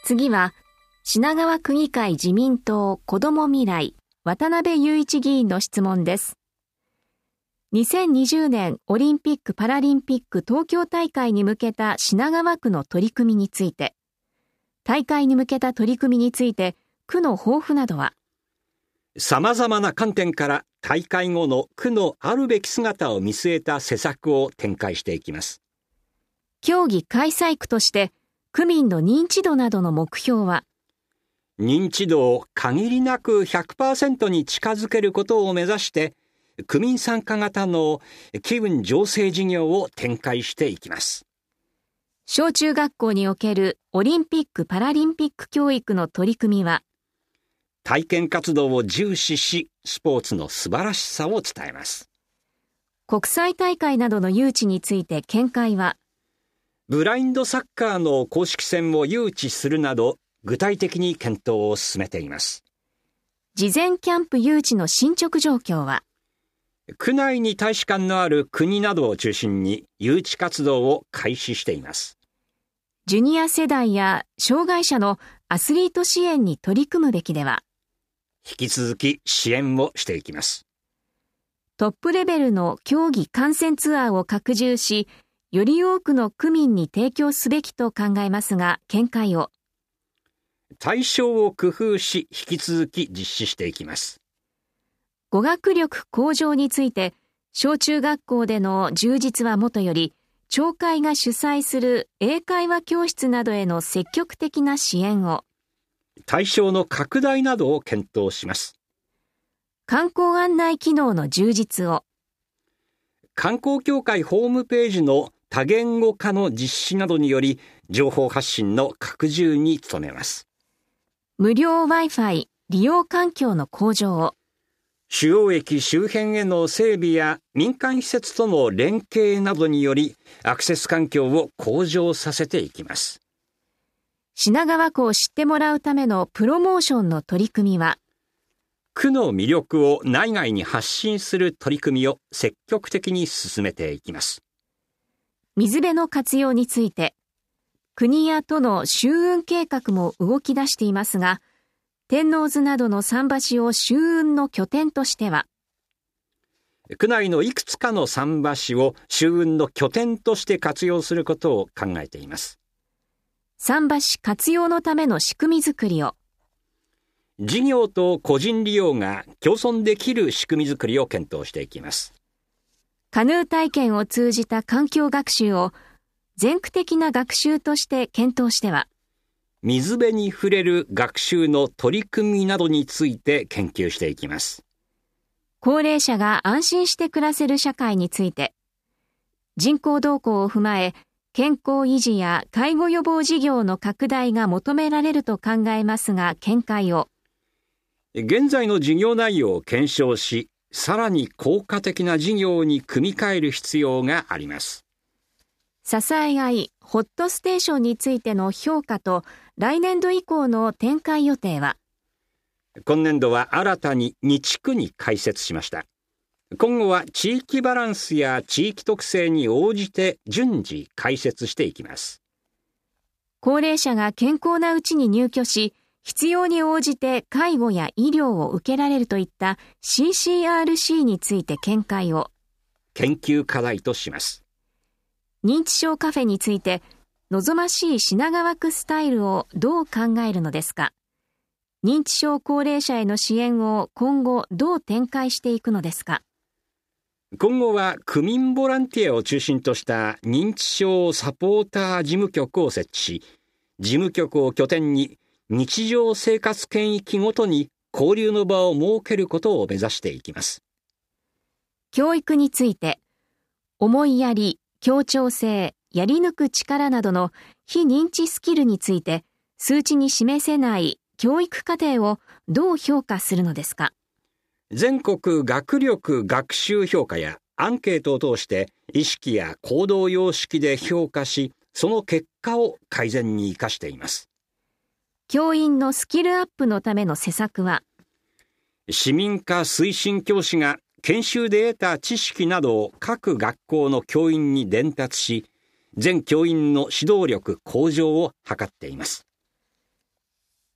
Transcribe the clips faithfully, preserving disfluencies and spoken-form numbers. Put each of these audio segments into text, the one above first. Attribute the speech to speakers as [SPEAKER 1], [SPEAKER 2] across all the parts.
[SPEAKER 1] 次は、品川区議会自民党子ども未来、渡辺雄一議員の質問です。にせんにじゅうねんオリンピック・パラリンピック東京大会に向けた品川区の取り組みについて、大会に向けた取り組みについて、区の抱負などは、
[SPEAKER 2] 様々な観点から大会後の区のあるべき姿を見据えた施策を展開していきます。
[SPEAKER 1] 競技開催区として区民の認知度などの目標は、
[SPEAKER 2] 認知度を限りなく ひゃくパーセント に近づけることを目指して区民参加型の気分醸成事業を展開していきます。
[SPEAKER 1] 小中学校におけるオリンピック・パラリンピック教育の取り組みは、
[SPEAKER 2] 体験活動を重視し、スポーツの素晴らしさを伝えます。
[SPEAKER 1] 国際大会などの誘致について見解は、
[SPEAKER 2] ブラインドサッカーの公式戦を誘致するなど、具体的に検討を進めています。
[SPEAKER 1] 事前キャンプ誘致の進捗状況は、
[SPEAKER 2] 区内に大使館のある国などを中心に誘致活動を開始しています。
[SPEAKER 1] ジュニア世代や障害者のアスリート支援に取り組むべきでは、
[SPEAKER 2] 引き続き支援をしていきます。
[SPEAKER 1] トップレベルの競技観戦ツアーを拡充し、より多くの区民に提供すべきと考えますが、見解を。
[SPEAKER 2] 対象を工夫し、引き続き実施していきます。
[SPEAKER 1] 語学力向上について、小中学校での充実はもとより、町会が主催する英会話教室などへの積極的な支援を。
[SPEAKER 2] 対象の拡大などを検討します。
[SPEAKER 1] 観光案内機能の充実を。
[SPEAKER 2] 観光協会ホームページの多言語化の実施などにより、情報発信の拡充に努めます。
[SPEAKER 1] 無料 Wi-Fi 利用環境の向上を。
[SPEAKER 2] 主要駅周辺への整備や民間施設との連携などにより、アクセス環境を向上させていきます。
[SPEAKER 1] 品川区を知ってもらうためのプロモーションの取り組みは、
[SPEAKER 2] 区の魅力を内外に発信する取り組みを積極的に進めていきます。
[SPEAKER 1] 水辺の活用について、国や都の周運計画も動き出していますが、天王洲などの桟橋を周運の拠点としては、
[SPEAKER 2] 区内のいくつかの桟橋を周運の拠点として活用することを考えています。
[SPEAKER 1] 桟橋活用のための仕組みづくりを。
[SPEAKER 2] 事業と個人利用が共存できる仕組みづくりを検討していきます。
[SPEAKER 1] カヌー体験を通じた環境学習を全区的な学習として検討しては、
[SPEAKER 2] 水辺に触れる学習の取り組みなどについて研究していきます。
[SPEAKER 1] 高齢者が安心して暮らせる社会について、人口動向を踏まえ、健康維持や介護予防事業の拡大が求められると考えますが、見解を。
[SPEAKER 2] 現在の事業内容を検証し、さらに効果的な事業に組み替える必要があります。
[SPEAKER 1] 支え合いホットステーションについての評価と来年度以降の展開予定は、
[SPEAKER 2] 今年度は新たにに地区に開設しました。今後は地域バランスや地域特性に応じて順次開設していきます。
[SPEAKER 1] 高齢者が健康なうちに入居し、必要に応じて介護や医療を受けられるといった シーシーアールシー について見解を。
[SPEAKER 2] 研究課題とします。
[SPEAKER 1] 認知症カフェについて、望ましい品川区スタイルをどう考えるのですか。認知症高齢者への支援を今後どう展開していくのですか。
[SPEAKER 2] 今後は区民ボランティアを中心とした認知症サポーター事務局を設置し、事務局を拠点に日常生活圏域ごとに交流の場を設けることを目指していきます。
[SPEAKER 1] 教育について、思いやり、協調性、やり抜く力などの非認知スキルについて数値に示せない教育課程をどう評価するのですか。
[SPEAKER 2] 全国学力学習評価やアンケートを通して意識や行動様式で評価し、その結果を改善に生かしています。
[SPEAKER 1] 教員のスキルアップのための施策は、
[SPEAKER 2] 市民化推進教師が研修で得た知識などを各学校の教員に伝達し、全教員の指導力向上を図っています。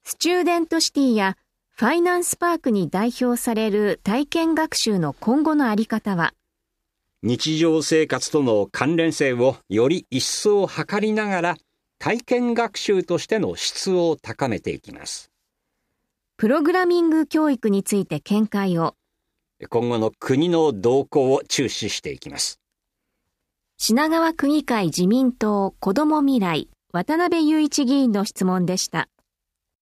[SPEAKER 1] スチューデントシティやファイナンスパークに代表される体験学習の今後のあり方は、
[SPEAKER 2] 日常生活との関連性をより一層図りながら、体験学習としての質を高めていきます。
[SPEAKER 1] プログラミング教育について見解を、
[SPEAKER 2] 今後の国の動向を注視していきます。
[SPEAKER 1] 品川区議会自民党子ども未来、渡辺雄一議員の質問でした。